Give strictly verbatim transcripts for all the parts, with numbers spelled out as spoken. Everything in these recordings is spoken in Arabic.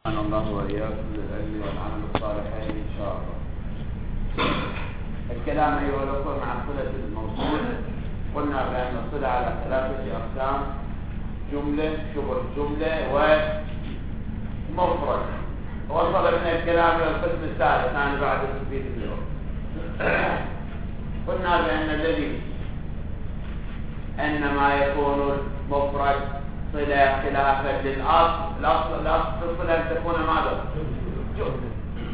أن الله وإياكم للعلم والعمل الصالحين إن شاء الله. الكلام أيها الأخوة مع صلة الموصول، قلنا بأن الصلة على ثلاثة أقسام: جملة، شبه جملة، ومفرد. وصل من الكلام إلى القسم الثالث أنا بعد تثبيت اليوم. قلنا بأن الذي أنما يكون المفرد صلة خلافا للأصل، الأصل الأصل الصلة أن تكون ماذا؟ جملة.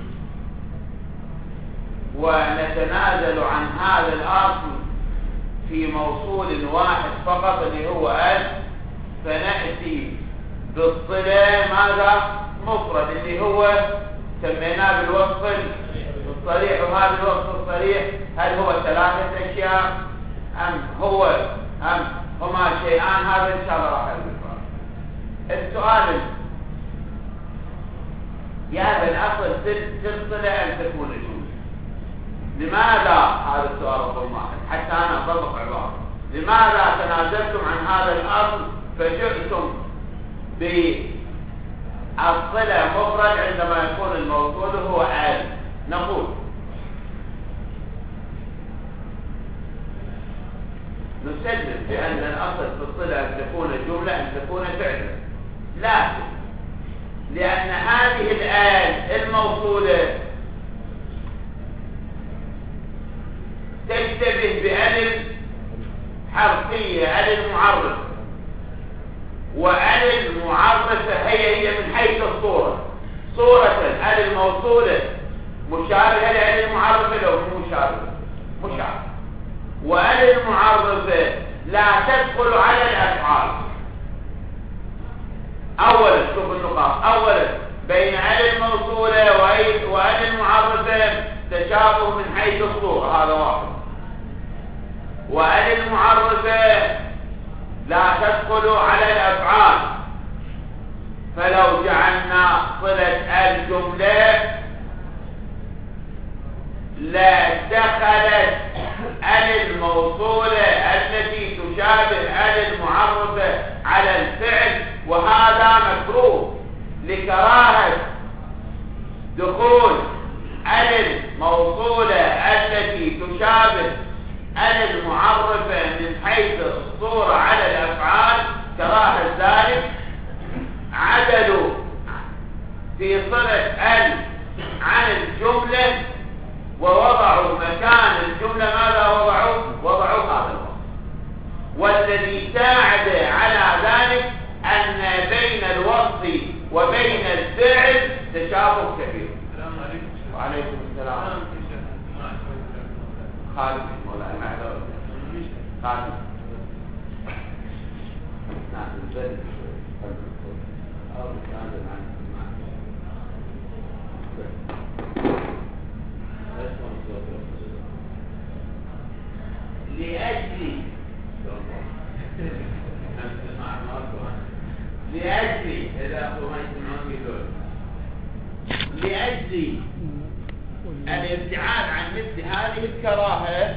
ونتنازل عن هذا الأصل في موصول واحد فقط اللي هو ال، فنأتي بالصلة ماذا؟ مفرد اللي هو سميناه بالوصف الصريح. وهذا الوصف الصريح هل هو ثلاثة أشياء أم هو أم هما شيئان؟ هذا إن شاء الله راح نعرف. السؤال: يا بالأصل تلصلة أن تكون جملة. لماذا هذا السؤال رقم واحد حتى أنا أطبق عبارة؟ لماذا تنازلتم عن هذا الأصل فجئتم بالصلة مفرد عندما يكون الموصول هو ال؟ نقول نسلم بأن الأصل في الصلة أن تكون جملة، أن تكون فعلا، لكن لأن هذه الآل الموصولة تشتبه بألف حرفية، ألف معرفة، وألف المعرفة هي هي من حيث الصورة. صورة الألف الموصولة مشابهة لألف المعرفة لو مشابهة مشابهة، وألف المعرفة لا تدخل على الأفعال. أولا شوف النقاط. أولا بين ألف الموصولة وألف المعرفة تشابه من حيث الصورة، هذا واحد. وألف المعرفة لا تدخل على الأفعال، فلو جعلنا صلة الجملة لا دخلت ال الموصولة التي تشابه ال المعرفة على الفعل، وهذا مكروه لكراهة دخول ال الموصولة التي تشابه ال المعرفة من حيث الصورة على الأفعال. كراهة ذلك عدلوا في صلة ال عن الجملة ووضعوا مكان الجملة ماذا وضعوا؟ وضعوا هذا الوصف. والذي ساعد على ذلك أن بين الوصف وبين الفعل تشابه كبير. السلام عليكم. وعليكم السلام. خالد مولانا معذرة. خالد. نعم البلد أو نازل عن لأجل لأجل إذا أخوان يسمعون يقول لأجل الابتعاد عن مثل هذه الكراهة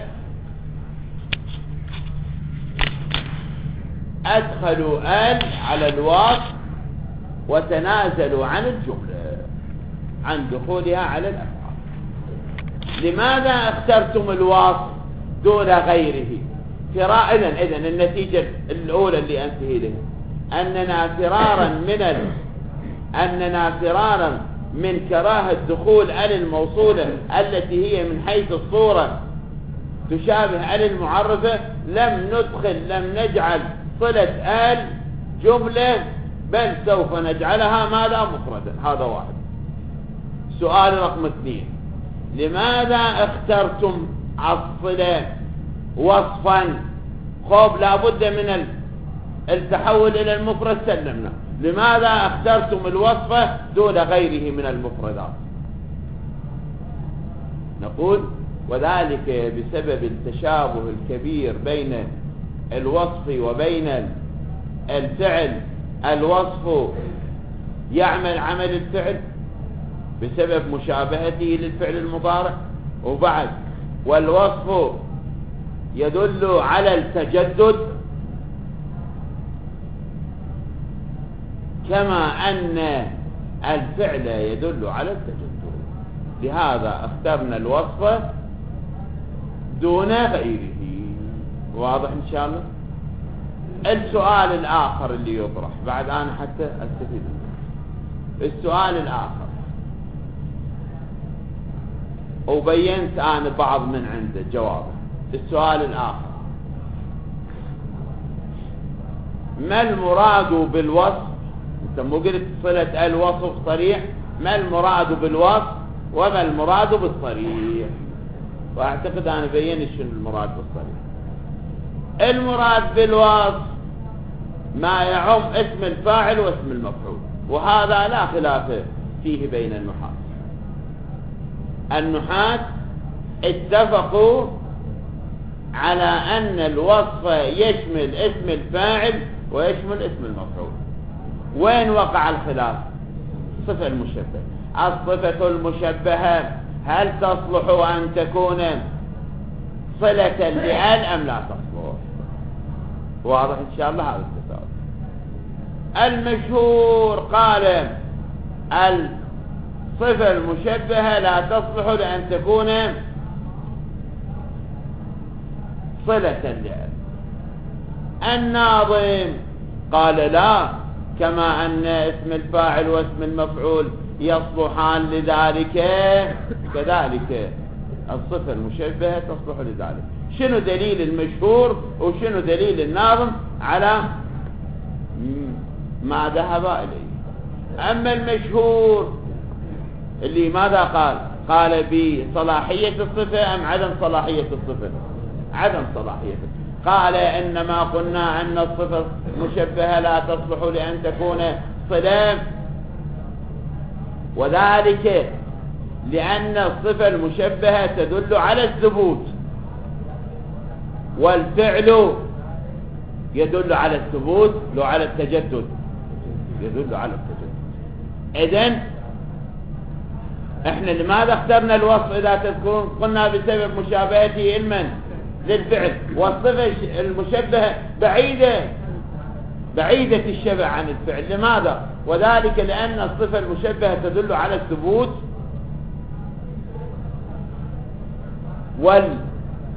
أدخلوا آل على الوصف وتنازلوا عن الجملة عن دخولها على الأفعال. لماذا اخترتم الوصف دون غيره؟ فرارا إذن النتيجة الأولى اللي أنتهي لها أننا فرارا من ال... أننا فرارا من كراهة دخول ال الموصولة التي هي من حيث الصورة تشابه ال المعرفة لم ندخل لم نجعل صلة ال جملة، بل سوف نجعلها ماذا؟ مفردا. هذا واحد. سؤال رقم اثنين: لماذا اخترتم الصلة وصفا؟ خوف لابد من التحول إلى المفرد، سلمنا. لماذا اخترتم الوصف دون غيره من المفردات؟ نقول وذلك بسبب التشابه الكبير بين الوصف وبين الفعل. الوصف يعمل عمل الفعل بسبب مشابهته للفعل المضارع، وبعد والوصف يدل على التجدد، كما أن الفعل يدل على التجدد، لهذا اخترنا الوصف دون غيره. واضح إن شاء الله؟ السؤال الآخر اللي يطرح بعد أنا حتى أستفيد منه. السؤال الآخر وبينت أنا بعض من عنده جوابه. السؤال الآخر: ما المراد بالوصف؟ انت مو قلت صلة الوصف صريح؟ ما المراد بالوصف وما المراد بالصريح؟ واعتقد انا بينت شنو المراد بالصريح. المراد بالوصف ما يعم اسم الفاعل واسم المفعول، وهذا لا خلاف فيه بين النحاة. النحاة اتفقوا على أن الوصف يشمل اسم الفاعل ويشمل اسم المفعول. وين وقع الخلاف؟ الصفة المشبهة. الصفة المشبهة هل تصلح أن تكون صلة لأل أم لا تصلح؟ واضح إن شاء الله هذا التساؤل. المشهور قال الصفة المشبهة لا تصلح لأن تكون صلة لأل. الناظم قال لا، كما أن اسم الفاعل واسم المفعول يصلحان لذلك كذلك الصفة المشبهة تصلح لذلك. شنو دليل المشهور وشنو دليل الناظم على ما ذهب إليه؟ أما المشهور اللي ماذا قال؟ قال بصلاحية الصفة أم عدم صلاحية الصفة؟ عدم صلاحية الصفة. قال إنما قلنا أن الصفة المشبهة لا تصلح لأن تكون صلة، وذلك لأن الصفة المشبهة تدل على الثبوت، والفعل يدل على الثبوت لو على التجدد، يدل على التجدد. إذن احنا لماذا اخترنا الوصف؟ إذا تذكرون قلنا بسبب مشابهته علما للفعل، والصفة المشبهة بعيدة بعيدة الشبه عن الفعل. لماذا؟ وذلك لأن الصفة المشبهة تدل على الثبوت، والفعل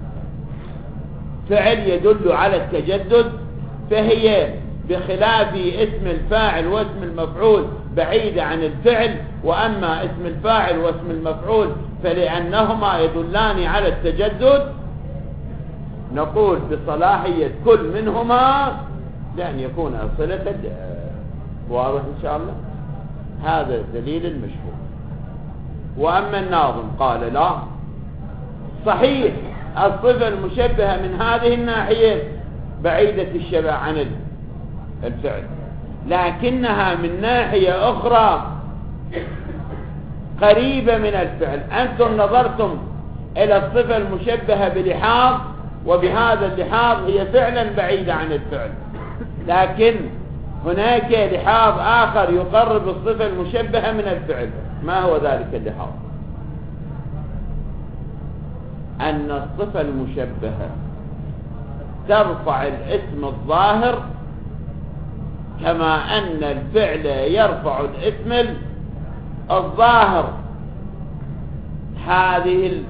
يدل على التجدد، فهي بخلاف اسم الفاعل واسم المفعول بعيدة عن الفعل. وأما اسم الفاعل واسم المفعول فلأنهما يدلان على التجدد نقول بصلاحية كل منهما لأن يكون صلة. واضح إن شاء الله؟ هذا دليل المشهور. وأما الناظم قال لا، صحيح الصفة المشبهة من هذه الناحية بعيدة الشبه عن الفعل، لكنها من ناحية أخرى قريبة من الفعل. أنتم نظرتم إلى الصفة المشبهة بلحاظ، وبهذا اللحاظ هي فعلا بعيدة عن الفعل، لكن هناك لحاظ آخر يقرب الصفة المشبهة من الفعل. ما هو ذلك اللحاظ؟ أن الصفة المشبهة ترفع الاسم الظاهر كما أن الفعل يرفع الاسم الظاهر. هذه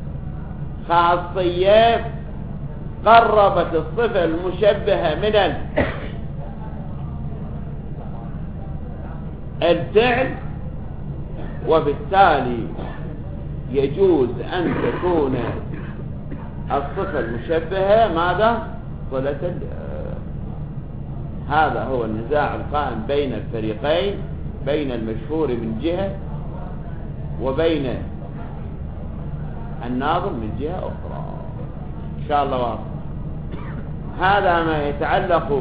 الخاصية قربت الصفة المشبهة من الفعل، وبالتالي يجوز أن تكون الصفة المشبهة ماذا؟ صلة. هذا هو النزاع القائم بين الفريقين، بين المشهور من جهة وبين الناظم من جهة أخرى. إن شاء الله واضح. هذا ما يتعلق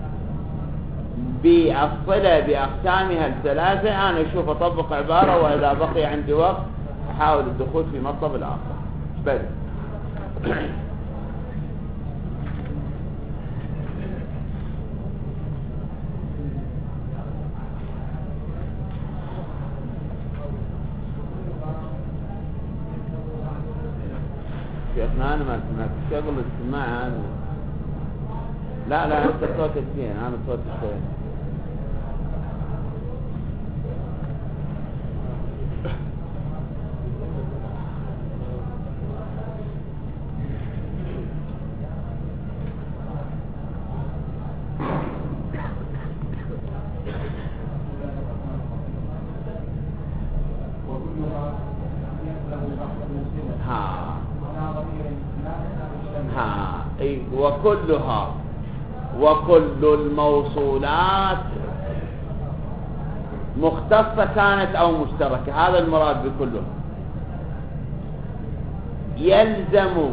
بالصلة بأقسامها الثلاثة. أنا أشوف أطبق عبارة، وإذا بقي عندي وقت أحاول الدخول في مطلب الآخر. بدأ شيخنا أنا ما سمعت شغل السماع هذا. لا لا أنت صوتك زين، أنا صوتي شوي. وكلها وكل الموصولات مختصة كانت أو مشتركة، هذا المراد بكلها. يلزم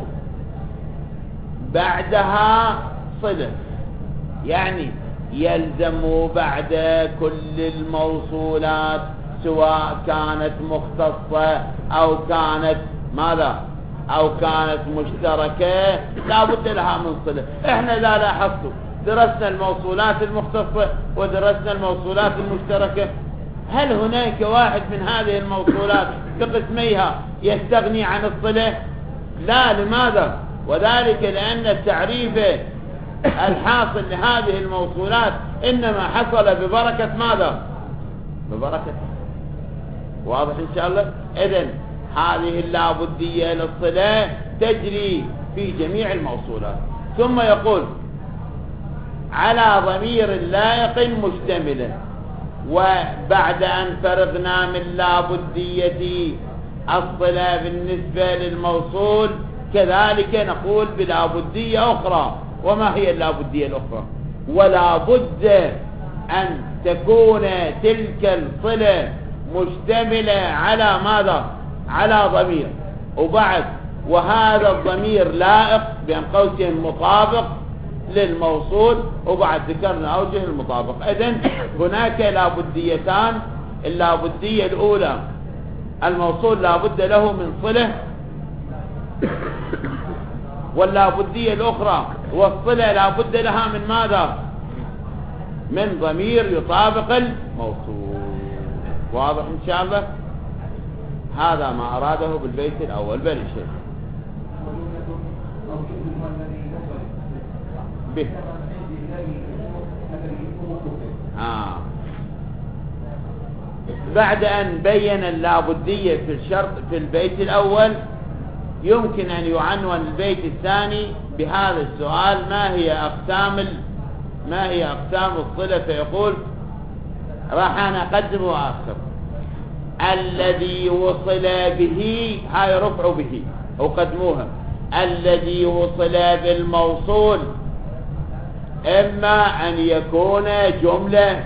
بعدها صلة، يعني يلزم بعد كل الموصولات سواء كانت مختصة أو كانت ماذا أو كانت مشتركة لا بد لها من صلة. احنا لا لاحظتوا درسنا الموصولات المختصة ودرسنا الموصولات المشتركة، هل هناك واحد من هذه الموصولات بقسميها يستغني عن الصلة؟ لا. لماذا؟ وذلك لأن التعريف الحاصل لهذه الموصولات إنما حصل ببركة ماذا؟ ببركة. واضح إن شاء الله؟ إذن هذه اللابدية للصلة تجري في جميع الموصولات. ثم يقول على ضمير لائق مشتمل. وبعد أن فرغنا من لابدية الصلة بالنسبة للموصول كذلك نقول بلابدية أخرى. وما هي اللابدية الأخرى؟ ولا بد أن تكون تلك الصلة مشتملة على ماذا؟ على ضمير. وبعد وهذا الضمير لائق بين قوسين مطابق للموصول. وبعد ذكرنا أوجه المطابق. إذن هناك لابديتان. اللابدية الأولى الموصول لابد له من صلة، واللابدية الأخرى والصلة لابد لها من ماذا؟ من ضمير يطابق الموصول. واضح إن شاء الله؟ هذا ما أراده بالبيت الأول. بل شيء به آه. بعد أن بين اللابدية في الشرط في البيت الأول يمكن أن يعنون البيت الثاني بهذا السؤال: ما هي أقسام ما هي أقسام الصلة؟ فيقول راح أنا أقدم وأخر. الذي وصل به، هاي رفع به وقدموها. الذي وصل بالموصول إما أن يكون جملة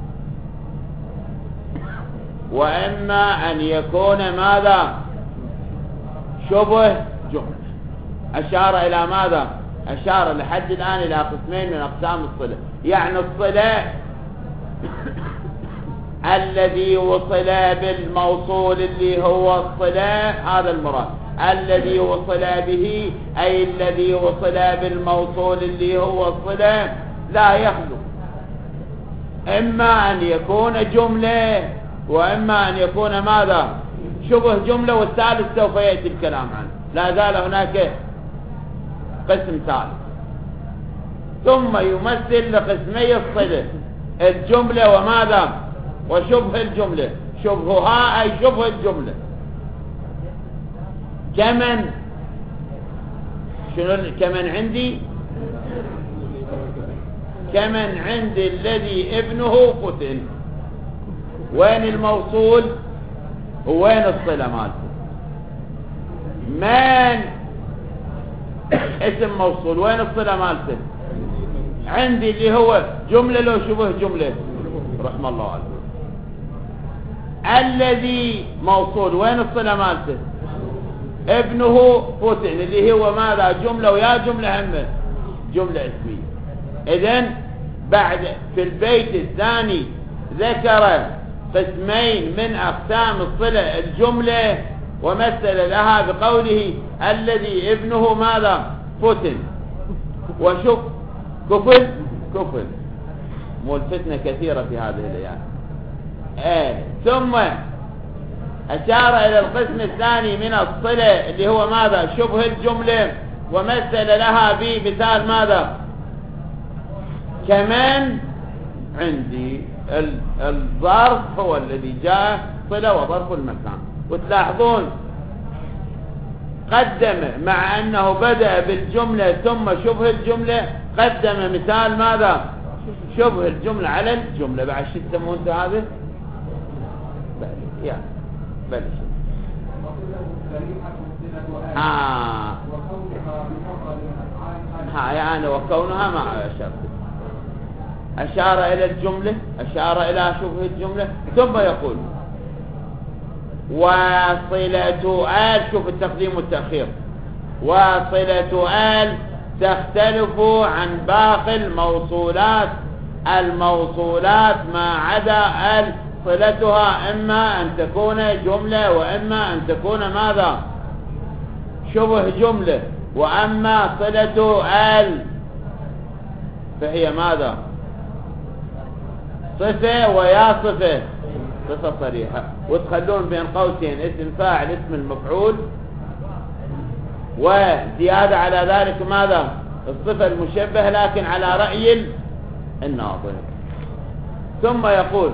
وإما أن يكون ماذا؟ شبه جملة. أشار إلى ماذا؟ أشار لحد الآن إلى قسمين من أقسام الصلة. يعني الصلة الذي وصل بالموصول اللي هو الصلة، هذا المراد. الذي وصل به أي الذي وصل بالموصول اللي هو الصلة لا يخلو إما أن يكون جملة وإما أن يكون ماذا؟ شبه جملة. والثالث سوف يأتي الكلام عنه. لا زال هناك قسم ثالث. ثم يمثل لقسمي الصلة: الجملة وماذا؟ وشبه الجملة. شبهها أي شبه الجملة. كمن شنو كمن عندي؟ كمن عندي الذي ابنه فتن. وين الموصول ووين الصلة مالته؟ من اسم موصول، وين الصلة مالته؟ عندي اللي هو جملة لو شبه جملة. رحم الله عليه. الذي موصول، وين الصلة مالته؟ ابنه فتن اللي هو ماذا؟ جملة ويا جملة همه جملة اسمية. إذن بعد في البيت الثاني ذكر قسمين من أقسام الصلة: الجملة، ومثل لها بقوله الذي ابنه ماذا؟ فتن. وشوف كفل كفل مو الفتنة كثيرة في هذه الأيام. آه. ثم أشار إلى القسم الثاني من الصلة اللي هو ماذا؟ شبه الجملة، ومثل لها بمثال ماذا؟ كمان عندي الظرف هو الذي جاء صلة وظرف المكان. وتلاحظون قدم مع أنه بدأ بالجملة ثم شبه الجملة قدم مثال ماذا؟ شبه الجملة على الجملة. بعد شو تسمون هذا؟ بل يا بل آه ها يعني وكونها مع شرط، أشار إلى الجملة، أشار إلى شبه الجملة، ثم يقول وصلة آل، شوف التقديم والتأخير، وصلة آل تختلف عن باقي الموصولات، الموصولات ما عدا آل صلتها إما أن تكون جملة وإما أن تكون ماذا؟ شبه جملة. وأما صلة آل فهي ماذا؟ صفة، ويا صفة صفة صريحة، وتخلون بين قوسين اسم فاعل اسم المفعول، وزيادة على ذلك ماذا؟ الصفة المشبه لكن على رأي الناظر. ثم يقول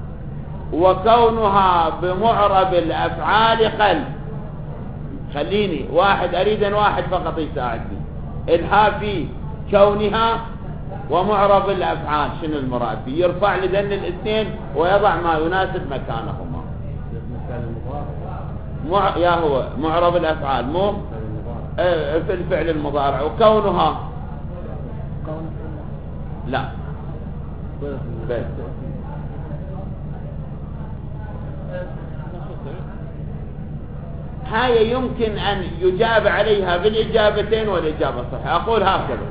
وكونها بمعرب الأفعال قل. خليني واحد أريد أن واحد فقط يساعدني، الها في كونها ومعرب الأفعال شنو المراد فيه؟ يرفع لذن الاثنين ويضع ما يناسب مكانهما. مع... يا هو معرب الأفعال مو اه في الفعل المضارع. وكونها لا بس هاي يمكن أن يجاب عليها بالإجابتين والإجابة صحيحة. أقول هكذا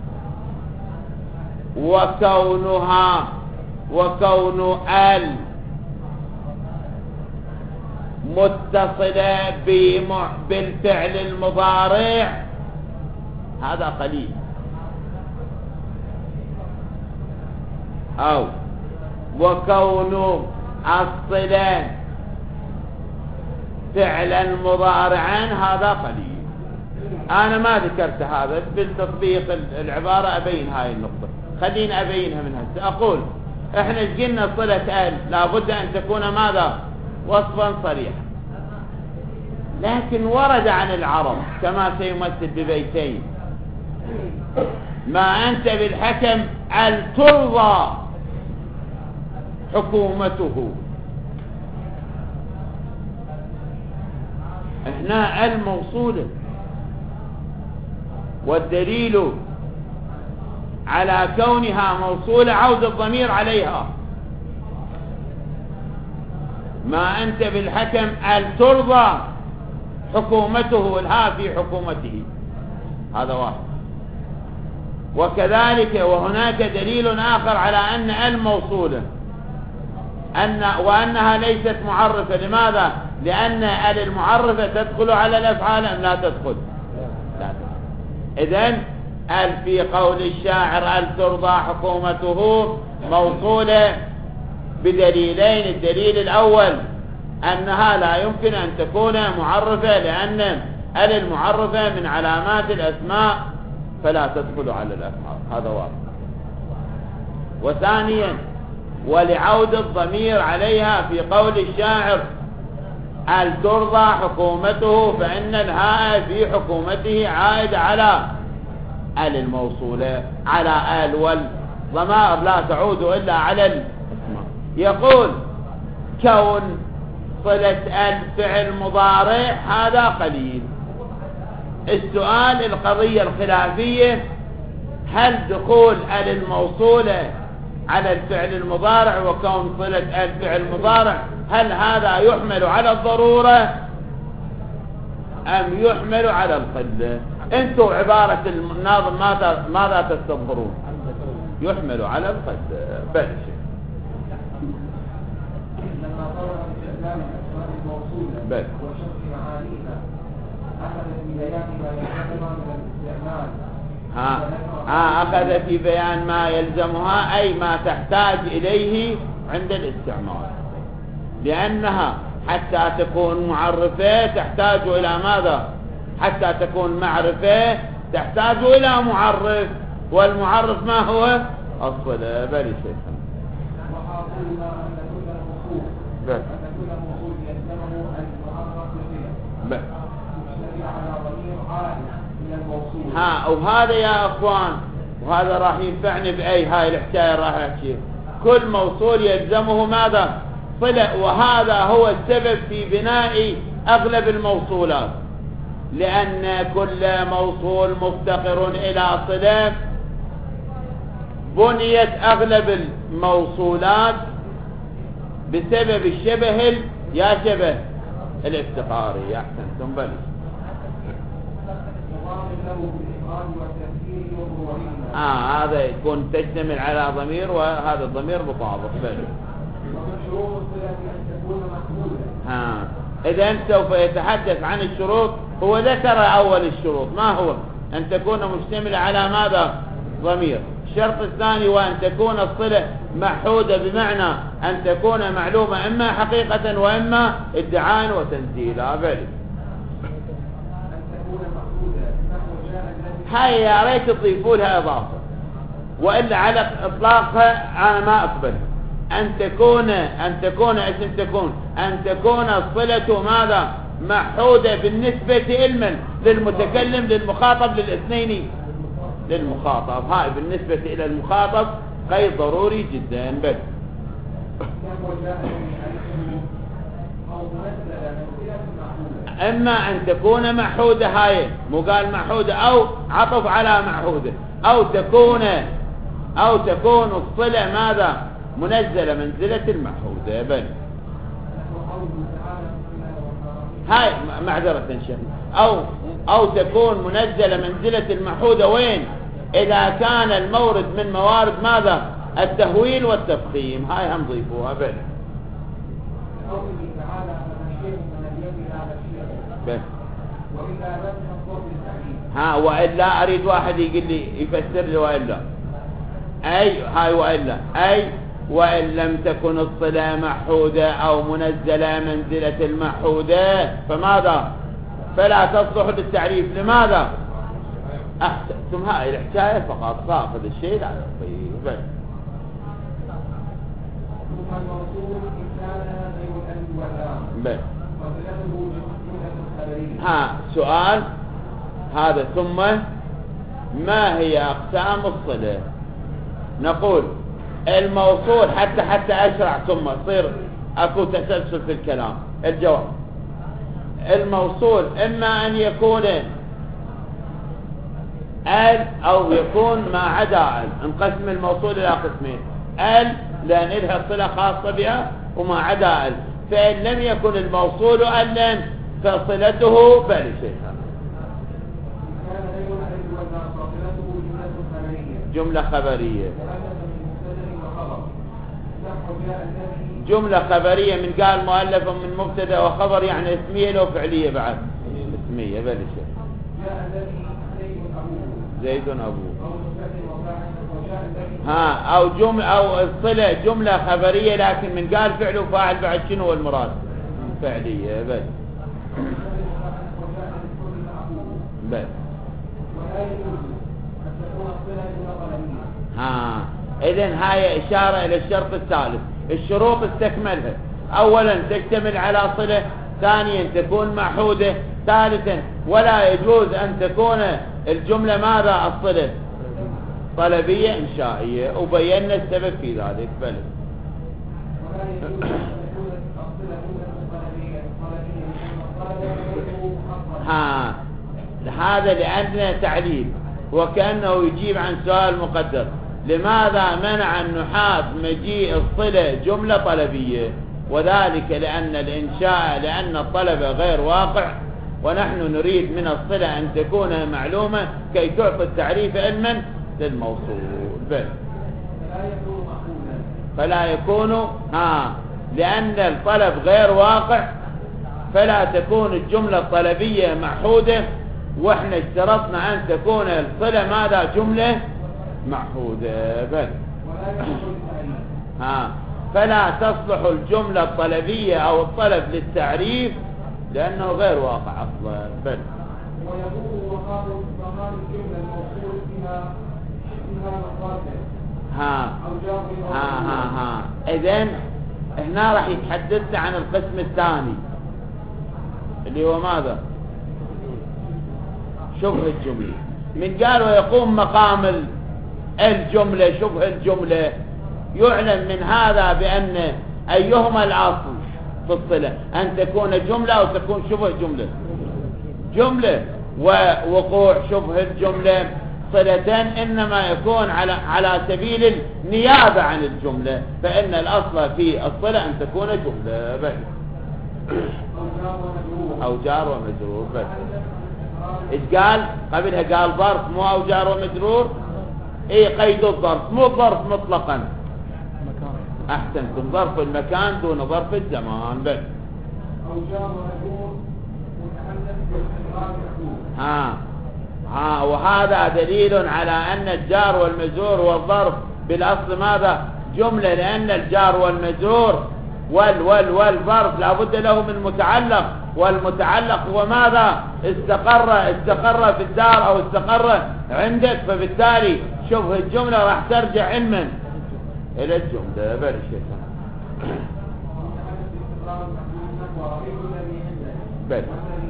وكونها وكون آل متصلة بالفعل المضارع هذا قليل، أو وكون الصلة فعلا مضارعا هذا قليل. أنا ما ذكرت هذا بالتطبيق العبارة، أبين هاي النقطة، خليني أبينها من هسه. أقول إحنا قلنا صلة آل لابد أن تكون ماذا؟ وصفا صريحا، لكن ورد عن العرب كما سيمثل ببيتين ما أنت بالحكم أن ترضى حكومته. هنا الموصولة، والدليل على كونها موصولة عود الضمير عليها. ما أنت بالحكم أن ترضى حكومته، الها في حكومته، هذا واحد. وكذلك وهناك دليل آخر على أن الموصولة أن وأنها ليست معرفة. لماذا؟ لأن ال المعرفة تدخل على الأفعال أم لا تدخل؟ لا تدخل. إذن ال في قول الشاعر ال ترضى حكومته موصولة بدليلين. الدليل الأول أنها لا يمكن أن تكون معرفة، لأن ال المعرفة من علامات الأسماء فلا تدخل على الأفعال، هذا واحد. وثانيا ولعود الضمير عليها في قول الشاعر ال ترضى حكومته، فإن الهاء في حكومته عائد على ال الموصولة، على ال، والضمائر لا تعود إلا على الاسماء. يقول كون صلة ال فعل مضارع هذا قليل. السؤال القضية الخلافية هل دخول ال الموصولة على الفعل المضارع وكون صلة ال فعل مضارع هل هذا يحمل على الضرورة أم يحمل على القلة؟ انتوا عبارة الناظم ماذا ماذا تستظهرون؟ يحمل على القلة. بل بل ها ها أخذ في بيان ما يلزمها، أي ما تحتاج إليه عند الاستعمال، لأنها حتى تكون معرفة تحتاج إلى ماذا؟ حتى تكون معرفة تحتاج إلى معرف، والمعرف ما هو؟ الصلة. بل شيء بل بل ها. وهذا يا أخوان، وهذا راح ينفعني بأي هاي الحكاية راح أحكي، كل موصول يلزمه ماذا؟ صلة. وهذا هو السبب في بناء أغلب الموصولات. لأن كل موصول مفتقر إلى صلة. بنيت أغلب الموصولات بسبب الشبه ال... يا شبه الافتقاري. أحسنتم. بل آه هذا يكون تشتمل على ضمير، وهذا الضمير مطابق. بل ها إذا سوف يتحدث عن الشروط. هو ذكر أول الشروط ما هو أن تكون مشتملة على ماذا؟ ضمير. الشرط الثاني وأن تكون الصلة محودة، بمعنى أن تكون معلومة إما حقيقة وإما ادعاء وتنزيلا. بل هاي يا ريت تضيفوا لها إضافة، وإلا على إطلاقها أنا ما أقبل. أن تكون أن تكون اسم تكون أن تكون الصلة ماذا؟ محودة بالنسبة إلمن؟ للمتكلم، للمخاطب، للاثنين، للمخاطب. هاي بالنسبة إلى المخاطب قيد ضروري جدا. بل إما أن تكون محودة، هاي مو قال محودة أو عطف على محودة، أو تكون أو تكون الصلة ماذا؟ منزلة منزلة المحودة. بل هاي معذرة شيخ، أو أو تكون منزلة منزلة المحودة. وين؟ إذا كان المورد من موارد ماذا؟ التهويل والتفخيم. هاي هم ضيفوها. بل بس ها وإلا أريد واحد يقول لي يفسر لي وإلا. أي هاي وإلا أي وإن لم تكن الصلة محودة أو منزلة منزلة المحودة فماذا؟ فلا تصلح للتعريف. لماذا؟ أحسنتم. هاي الحكاية فقط فاقد الشيء لا يطيب. بس ها سؤال هذا. ثم ما هي أقسام الصلة؟ نقول الموصول حتى حتى أشرع ثم يصير أكو تسلسل في الكلام. الجواب الموصول إما أن يكون ال أو يكون ما عدا ال. انقسم الموصول إلى قسمين: ال لأن إلها صلة خاصة بها، وما عدا ال. فإن لم يكن الموصول ألا فصلته بل شيئا. جملة خبرية. جملة خبرية من قال مؤلف من مبتدا وخبر، يعني اسمية لو فعلية بعد اسمية. بل شيء زيد أبوه. ها أو جملة أو الصلة جملة خبرية لكن من قال فعل وفاعل بعد شنو هو المراد؟ فعلية. بل بل ها إذن هاي إشارة إلى الشرط الثالث. الشروط استكملها: أولا تشتمل على صلة، ثانيا تكون محودة، ثالثا ولا يجوز أن تكون الجملة ماذا؟ الصلة طلبية إنشائية، وبينا السبب في ذلك. بل ها هذا لأننا تعليل وكأنه يجيب عن سؤال مقدر: لماذا منع النحاة مجيء الصلة جملة طلبية؟ وذلك لأن الإنشاء لأن الطلب غير واقع، ونحن نريد من الصلة أن تكون معلومة كي تعطي التعريف علما للموصول. بل فلا يكون ها لأن الطلب غير واقع فلا تكون الجملة الطلبية محودة، واحنا اشترطنا أن تكون الصلة ماذا؟ جملة محودة. بل ها فلا تصلح الجملة الطلبية أو الطلب للتعريف لأنه غير واقع أصلا. بل ويقول وقال ضمان الجملة الموصول فيها ها ها ها ها إذن هنا راح يتحدثنا عن القسم الثاني اللي هو ماذا؟ شبه الجملة. من قال ويقوم مقام الجملة شبه الجملة، يعلم من هذا بأن أيهما الأصل في الصلة؟ أن تكون جملة أو تكون شبه جملة؟ جملة، ووقوع شبه الجملة صلة إنما يكون على على سبيل النيابة عن الجملة، فإن الأصل في الصلة أن تكون جملة بس، أو جار ومجرور بس. إيش قال قبلها؟ قال ظرف مو أو جار ومجرور. إيه قيد الظرف، مو الظرف مطلقا. أحسنتم، ظرف المكان دون ظرف الزمان بس. أو جار ومجرور ها ها وهذا دليل على أن الجار والمجرور والظرف بالأصل ماذا؟ جملة، لأن الجار والمجرور وال وال والظرف لابد له من متعلق، والمتعلق هو ماذا؟ استقر استقر في الدار أو استقر عندك، فبالتالي شبه الجملة راح ترجع علما إلى الجملة. بل الشيطان بل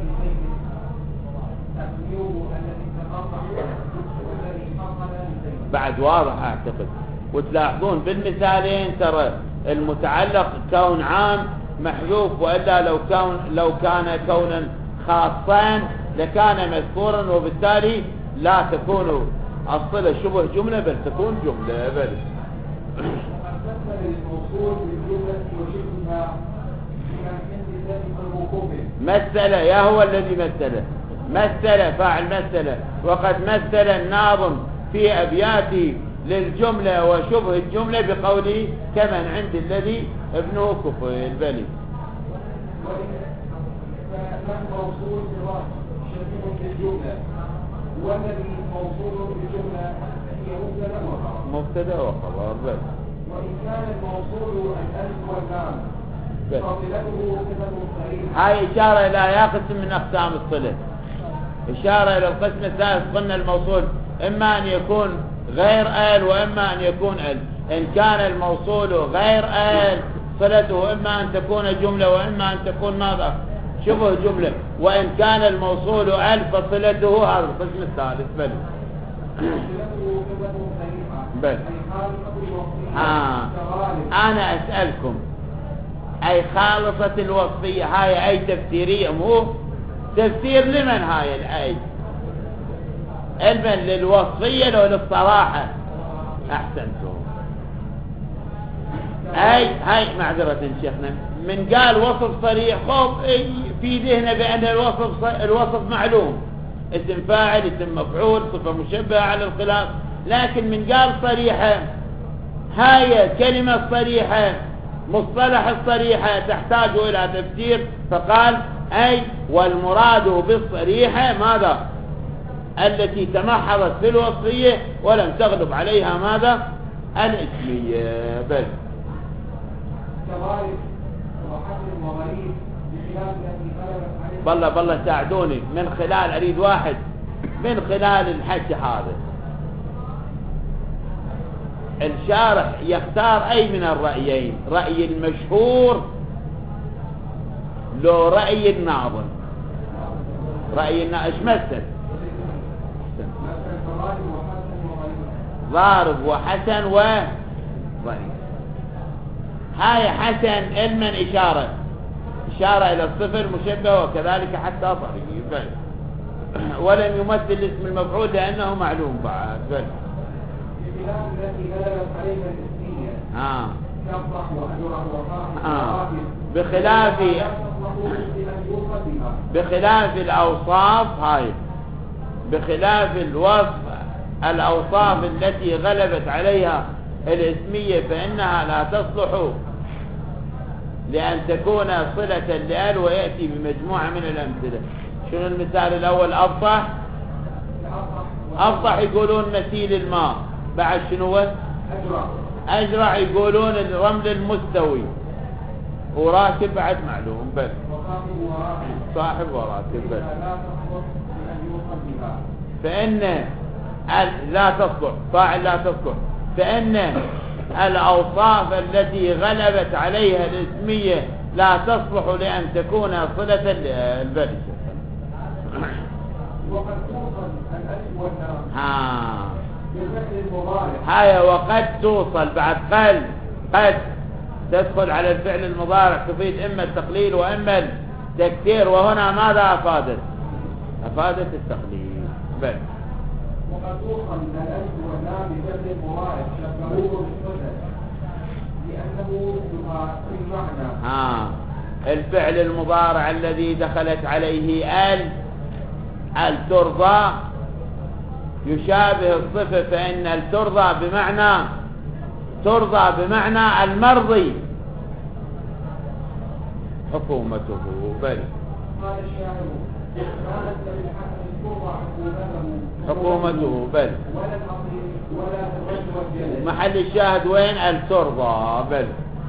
بعد واضح اعتقد. وتلاحظون بالمثالين ترى المتعلق كون عام محذوف، والا لو كون لو كان كونا خاصا لكان مذكورا، وبالتالي لا تكون الصلة شبه جملة بل تكون جملة. بل مثل، يا هو الذي مثله، مثل فاعل مثل، وقد مثل الناظم في أبياته للجملة وشبه الجملة بقوله كمن عند الذي ابنه كفر البلي. موصول شبيه بالجملة، والذي موصول بالجملة هي مبتدأ وخبر بس. وإن كان الموصول الألف واللام فصلته صفة صحيحة. هاي إشارة إلى يا قسم من أقسام الصلة، إشارة إلى القسم الثالث. قلنا الموصول إما أن يكون غير آل وإما أن يكون آل. إن كان الموصول غير آل صلته إما أن تكون جملة وإما أن تكون ماذا؟ شبه جملة. وإن كان الموصول آل فصلته هذا القسم الثالث. بل بل آه. أنا أسألكم، أي خالصة الوصفية هاي أي تفسيرية؟ مو تفسير لمن هاي الآية؟ علما للوصفية لو للصراحة؟ أحسنتم. أي هاي معذرة شيخنا، من قال وصف صريح خب في ذهنه بأن الوصف الوصف معلوم، اسم فاعل اسم مفعول صفة مشبهة على الخلاف. لكن من قال صريحة، هاي كلمة صريحة مصطلح الصريحة تحتاج إلى تفسير، فقال أي والمراد بالصريحة ماذا؟ التي تمحضت في الوصفية ولم تغلب عليها ماذا؟ الاسمية. بل بالله بالله ساعدوني من خلال، أريد واحد من خلال الحكي هذا الشارح يختار أي من الرأيين، رأي المشهور لو رأي الناظم؟ رأي الناظم ايش مثل؟ ضارب وحسن وضريب. هاي حسن علما إشارة إشارة إلى الصفة المشبهة، وكذلك حتى ضريب. ولم يمثل اسم المفعول لأنه معلوم بعد. بل آه. آه. بخلاف بخلاف الأوصاف هاي، بخلاف الوصف الأوصاف التي غلبت عليها الاسمية فإنها لا تصلح لأن تكون صلة لآل، ويأتي بمجموعة من الأمثلة. شنو المثال الأول؟ أبطح. أبطح يقولون مثيل الماء. بعد شنو؟ أجرع. أجرع يقولون الرمل المستوي. وراكب بعد معلوم. بل صاحب وراكب. بل فإن لا تصلح، فاعل لا تصلح، فإن الأوصاف التي غلبت عليها الاسمية لا تصلح لأن تكون صلة البلد. وقد توصل الألف واللام ها هاي، وقد توصل بعد قل قد تدخل على الفعل المضارع تفيد إما التقليل وإما التكثير. وهنا ماذا أفادت؟ أفادت التقليد. بل وقد توصل من الألف واللام بجد المضارع شبهوه بالسنة لأنه في المعنى. ها الفعل المضارع الذي دخلت عليه ال ال ترضى يشابه الصفة، فإن ال ترضى بمعنى ترضى بمعنى المرضي حكومته. بل قال الشاعر ما أنت بالحق ترضى حكومته حكومته. بل ولا العظيم ولا الرد والجلد. محل الشاهد وين؟ ال ترضى. بل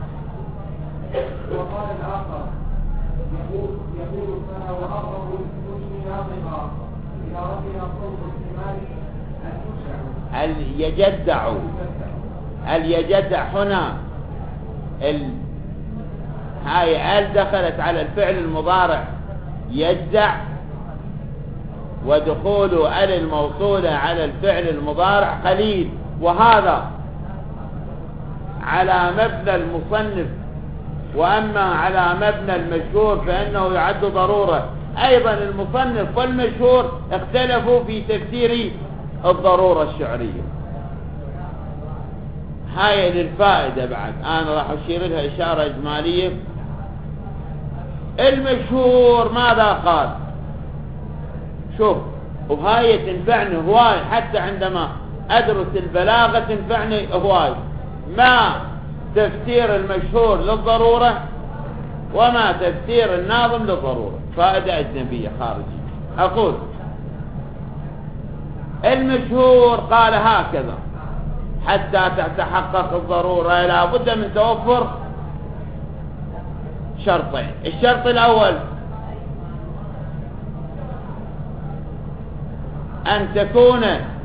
وقال الآخر يقول يقول السنة وأغرب المسلم ناطقا إذا رفع صوت الاحتمال أن يشع ال يجدع ال يجدع هنا ال هاي ال دخلت على الفعل المضارع يجدع، ودخول ال الموصولة على الفعل المضارع قليل، وهذا على مبنى المصنف. وأما على مبنى المشهور فإنه يعد ضرورة. أيضا المصنف والمشهور اختلفوا في تفسير الضرورة الشعرية. هاي للفائدة بعد، أنا راح أشير لها إشارة إجمالية. المشهور ماذا قال؟ شوف، وهاي تنفعني هواي حتى عندما أدرس البلاغة تنفعني هواي، ما تفسير المشهور للضرورة وما تفسير الناظم للضرورة. فائدة أجنبية خارجية. أقول المشهور قال هكذا: حتى تتحقق الضرورة لا بد من توفر شرطين. الشرط الأول أن تكون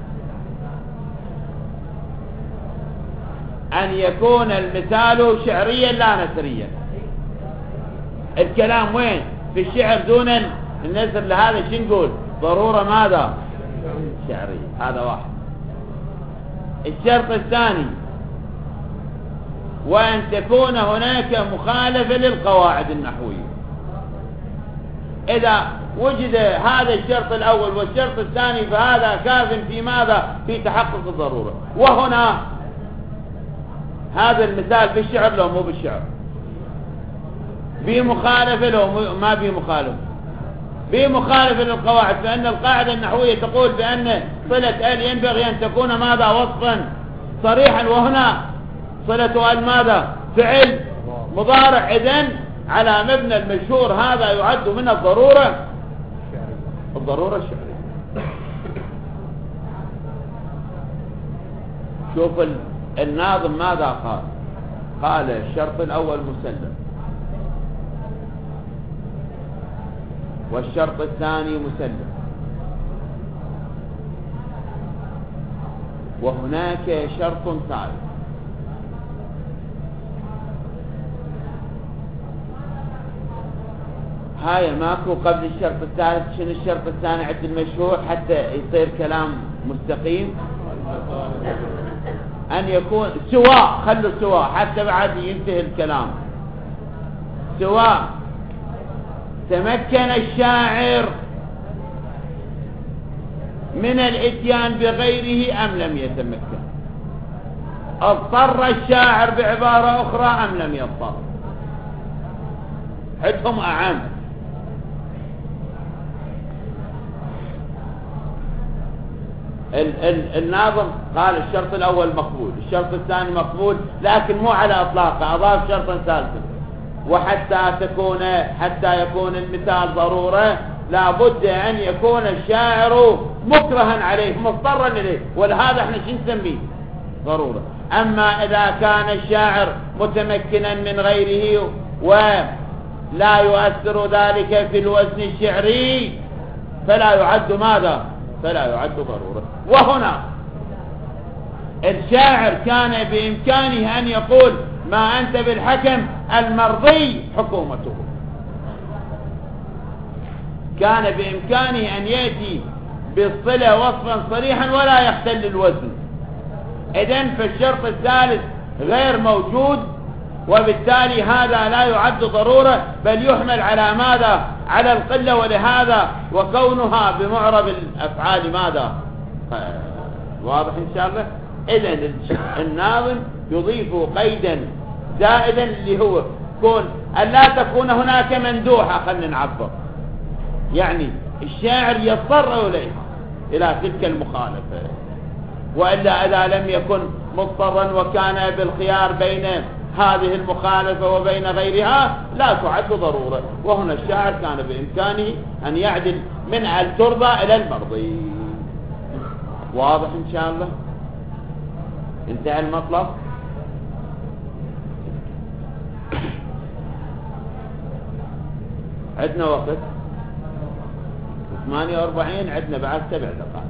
أن يكون المثال شعريا لا نثريا. الكلام وين؟ في الشعر دون النثر. لهذا شو نقول؟ ضرورة ماذا؟ شعرية. هذا واحد. الشرط الثاني وأن تكون هناك مخالفة للقواعد النحوية. إذا وجد هذا الشرط الأول والشرط الثاني فهذا كاف في ماذا؟ في تحقق الضرورة. وهنا هذا المثال في الشعر لو مو بالشعر، بمخالفة لو ما بمخالفة، بمخالفة للقواعد، فإن القاعدة النحوية تقول بأن صلة ال ينبغي أن تكون ماذا؟ وصفا صريحا، وهنا صلة ال ماذا؟ فعل مضارع. إذن على مبنى المشهور هذا يعد من الضرورة الضرورة الشعرية. شوف الناظم ماذا قال؟ قال الشرط الأول مسلم، والشرط الثاني مسلم، وهناك شرط ثالث. هاي ماكو قبل الشرط الثالث. شنو الشرط الثاني عند المشهور حتى يصير كلام مستقيم؟ أن يكون سواء، خلوا سواء حتى بعد ينتهي الكلام. سواء تمكن الشاعر من الاتيان بغيره أم لم يتمكن، اضطر الشاعر بعبارة أخرى أم لم يضطر. حدهم أعم. ال ال الناظم قال الشرط الأول مقبول، الشرط الثاني مقبول، لكن مو على إطلاقه، أضاف شرطا ثالثا: وحتى تكون حتى يكون المثال ضرورة لا بد أن يكون الشاعر مكرها عليه مضطرا إليه، ولهذا احنا شو نسميه؟ ضرورة. أما إذا كان الشاعر متمكنا من غيره ولا يؤثر ذلك في الوزن الشعري فلا يعد ماذا؟ فلا يعد ضرورة. وهنا الشاعر كان بإمكانه أن يقول: ما أنت بالحكم المرضي حكومته. كان بإمكانه أن يأتي بالصلة وصفا صريحا ولا يختل الوزن. إذن فالشرط الثالث غير موجود، وبالتالي هذا لا يعد ضرورة، بل يحمل على ماذا؟ على القلة، ولهذا وكونها بمعرب الأفعال ماذا؟ واضح إن شاء الله. إذن الناظم يضيف قيدا زائدا اللي هو كون أن لا تكون هناك مندوحة، خلنا نعبر، يعني الشاعر يضطر إليها إلى تلك المخالفة، وإلا إذا لم يكن مضطرا وكان بالخيار بين هذه المخالفة وبين غيرها لا تعد ضرورة. وهنا الشاعر كان بإمكانه أن يعدل من الترضى إلى المرضي. واضح إن شاء الله. انتهى المطلب. عندنا وقت ثمانية وأربعين، عندنا بعد سبع دقائق.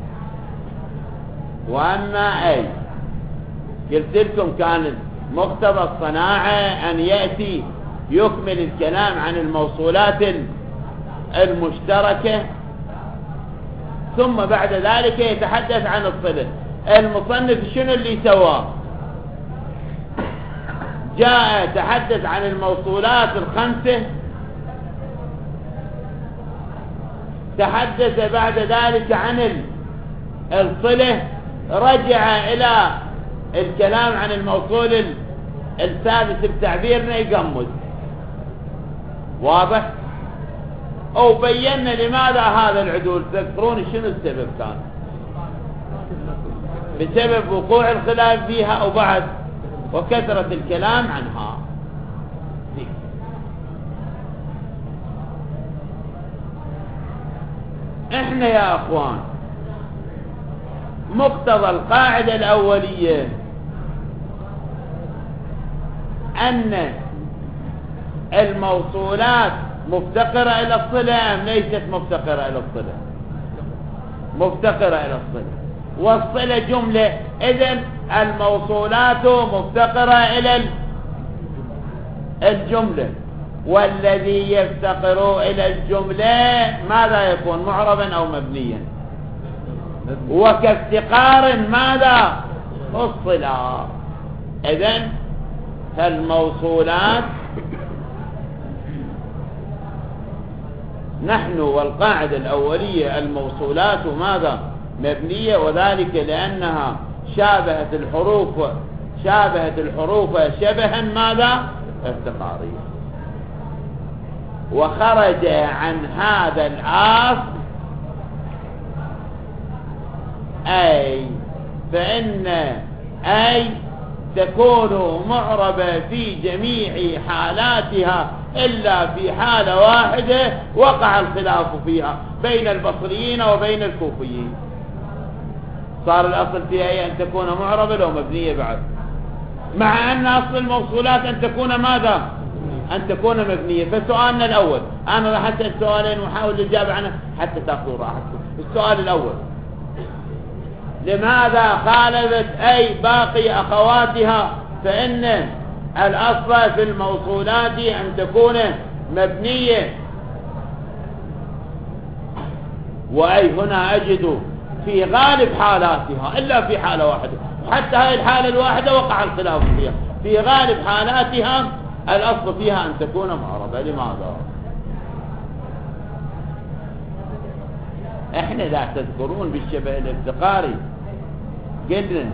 وأما أي قلت لكم كان مقتضى الصناعة أن يأتي يكمل الكلام عن الموصولات المشتركة، ثم بعد ذلك يتحدث عن الصلة. المصنف شنو اللي سواه؟ جاء تحدث عن الموصولات الخمسة، تحدث بعد ذلك عن الصلة، رجع إلى الكلام عن الموصول السادس بتعبيرنا يقمد. واضح؟ أو بينا لماذا هذا العدول. تذكرون شنو السبب كان؟ بسبب وقوع الخلاف فيها أو بعد وكثرة الكلام عنها. احنا يا اخوان مقتضى القاعدة الأولية أن الموصولات مفتقرة إلى الصلة أم ليست مفتقرة إلى الصلة؟ مفتقرة إلى الصلة، والصلة جملة، إذن الموصولات مفتقرة إلى الجملة، والذي يفتقر إلى الجملة ماذا يكون؟ معربا أو مبنيا، وكافتقار ماذا؟ الصلة. إذن الموصولات نحن والقاعدة الأولية الموصولات ماذا؟ مبنية، وذلك لأنها شابهت الحروف شابهت الحروف شبها ماذا؟ افتقارية. وخرج عن هذا الأصل أي فإن أي تكون معربة في جميع حالاتها إلا في حالة واحدة وقع الخلاف فيها بين البصريين وبين الكوفيين. صار الأصل فيها أي أن تكون معربة لو مبنية بعد، مع أن أصل الموصولات أن تكون ماذا؟ أن تكون مبنية. فسؤالنا الأول، أنا راح أسأل سؤالين وحاول الإجابة عنه حتى تأخذوا راحتكم. السؤال الأول، لماذا خالفت أي باقي أخواتها؟ فإن الأصل في الموصولات أن تكون مبنية، وأي هنا أجد في غالب حالاتها إلا في حالة واحدة، وحتى هذه الحالة الواحدة وقع الخلاف فيها. في غالب حالاتها الأصل فيها أن تكون معربة. لماذا؟ احنا لا تذكرون بالشبه الافتقاري قلنا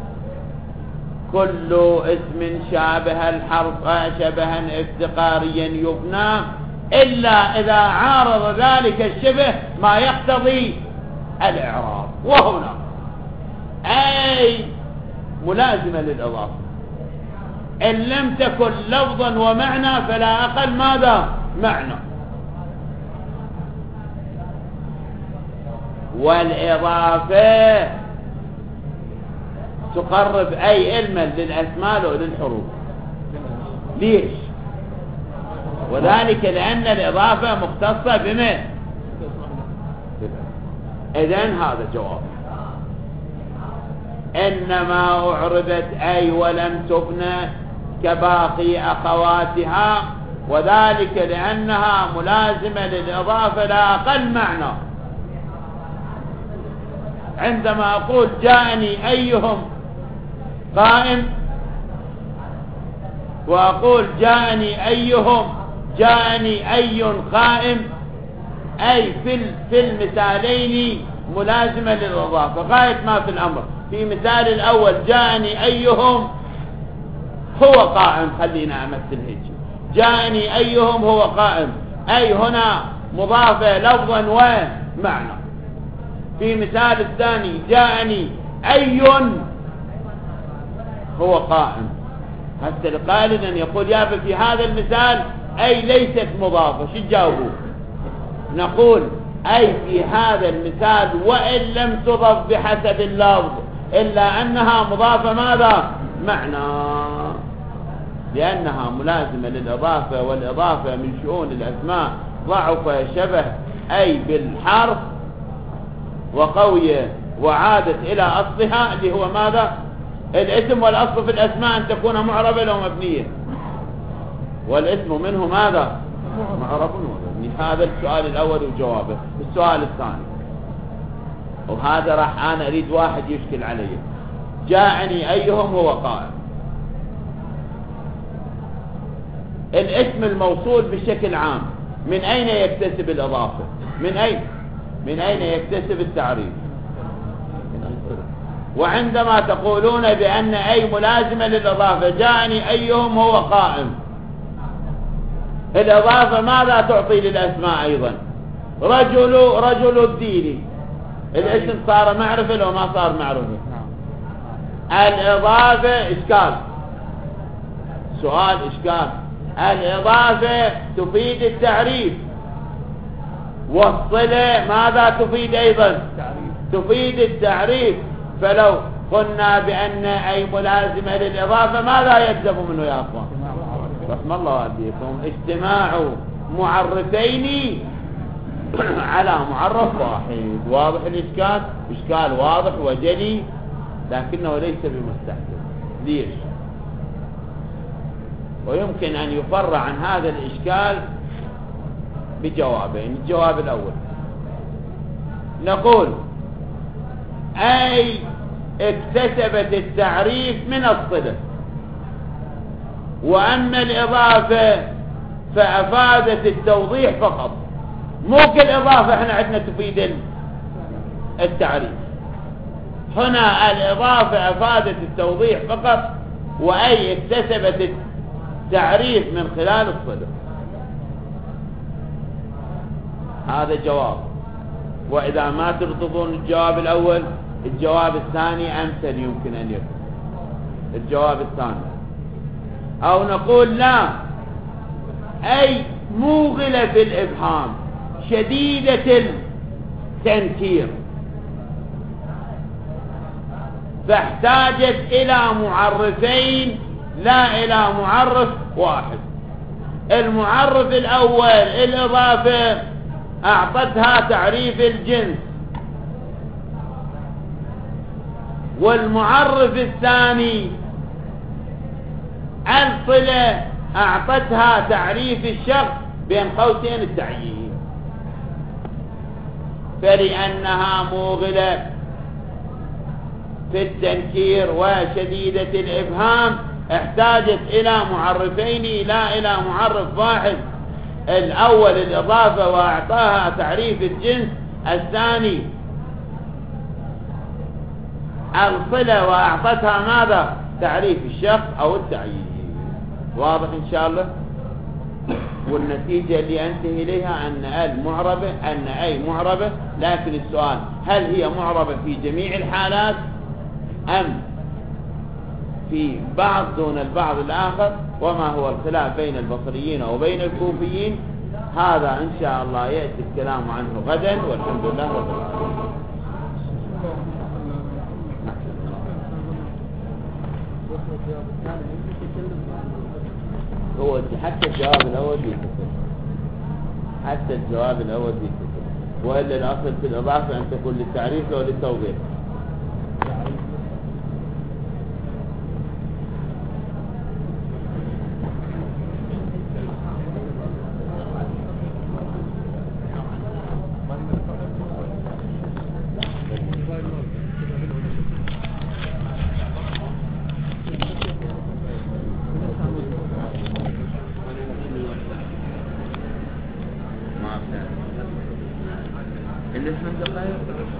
كل اسم شابه الحرف شبها افتقاريا يبنى إلا إذا عارض ذلك الشبه ما يقتضي الإعراب، وهنا أي ملازمة للإضافة إن لم تكن لفظا ومعنى فلا أقل ماذا؟ معنى. والإضافة تقرب أي علما للأسماء وللحروف. ليش؟ وذلك لأن الإضافة مختصة بما إذن هذا جواب. إنما أعربت أي ولم تبنى كباقي أخواتها، وذلك لأنها ملازمة للإضافة لا أقل معنى. عندما أقول جاءني أيهم قائم، وأقول جاءني أيهم جاءني أي قائم، أي في في المثالين ملازمة للإضافة غاية ما في الأمر. في مثال الأول جاءني أيهم هو قائم، خلينا أمثل هيك، جاءني أيهم هو قائم، أي هنا مضافة لفظا ومعنى. في مثال الثاني جاءني أي هو قائم. حتى القائل أن يقول يا في هذا المثال أي ليست مضافة، شو تجاوبوا؟ نقول أي في هذا المثال وإن لم تضف بحسب اللفظ إلا أنها مضافة ماذا؟ معنى، لأنها ملازمة للإضافة، والإضافة من شؤون الأسماء ضعف شبه أي بالحرف وقوية وعادت إلى أصلها اللي هو ماذا؟ الاسم. والأصل في الأسماء أن تكون معربة لو مبنية، والاسم منه ماذا؟ معرب ومبني. هذا السؤال الأول وجوابه. السؤال الثاني، وهذا راح أنا أريد واحد يشكل علي، جاءني أيهم هو قائم. الاسم الموصول بشكل عام من أين يكتسب الإضافة؟ من أين؟ من أين يكتسب التعريف؟ وعندما تقولون بأن أي ملازمة للإضافة، جاءني أيهم هو قائم، الإضافة ماذا تعطي للأسماء أيضا؟ رجل رجل الدين، الاسم صار معرفة لو ما صار معرفة؟ الإضافة إشكال، سؤال إشكال. الإضافة تفيد التعريف، والصلة ماذا تفيد أيضا؟ تفيد التعريف. فلو قلنا بأن أي ملازمة للإضافة ماذا يلزم منه يا أخوان؟ رحم الله والديكم اجتماع معرفين على معرف واحد. واضح الإشكال؟ إشكال واضح وجلي لكنه ليس بمستحيل. ليش؟ ويمكن أن يفرع عن هذا الإشكال بجوابين. الجواب الأول نقول أي اكتسبت التعريف من الصلة، وأما الإضافة فأفادت التوضيح فقط، مو كالإضافة احنا عندنا تفيد التعريف. هنا الإضافة أفادت التوضيح فقط، وأي اكتسبت التعريف من خلال الصلة. هذا جواب. وإذا ما ترتضون الجواب الأول، الجواب الثاني أمثل يمكن أن يكون. الجواب الثاني، أو نقول لا، أي موغلة في الإبهام شديدة التنكير، فاحتاجت إلى معرفين لا إلى معرف واحد. المعرف الأول الإضافة أعطتها تعريف الجنس، والمعرف الثاني الصلة أعطتها تعريف الشخص بين قوسين التعيين. فلأنها موغلة في التنكير وشديدة الإبهام احتاجت إلى معرفين لا إلى معرف واحد. الأول الإضافة وأعطاها تعريف الجنس، الثاني الصلة وأعطتها ماذا؟ تعريف الشخص أو التعيين. واضح إن شاء الله؟ والنتيجة اللي أنتهي إليها أن ال معربة، أن أي معربة، لكن السؤال هل هي معربة في جميع الحالات أم في بعض دون البعض الآخر؟ وما هو الخلاف بين البصريين وبين الكوفيين؟ هذا إن شاء الله يأتي الكلام عنه غدا، والحمد لله رب العالمين. هو حتى الجواب الأول بيكتب، حتى الجواب الأول بيكتب، وإلا الأصل في الإضافة أن تكون للتعريف أو للتوضيح. اللي اسمه الدقائق